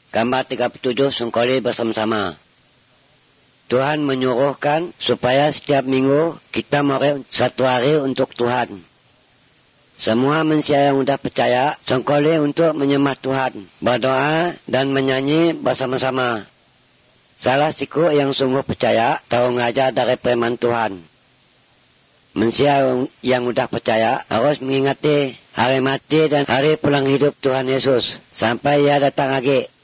Gambar 37 sungkoli bersama-sama. Tuhan menyuruhkan supaya setiap minggu kita merek satu hari untuk Tuhan. Semua manusia yang sudah percaya sungkoli untuk menyembah Tuhan, berdoa dan menyanyi bersama-sama. Salah siku yang sungguh percaya tahu ngajar dari firman Tuhan. Manusia yang sudah percaya harus mengingati hari mati dan hari pulang hidup Tuhan Yesus sampai ia datang lagi.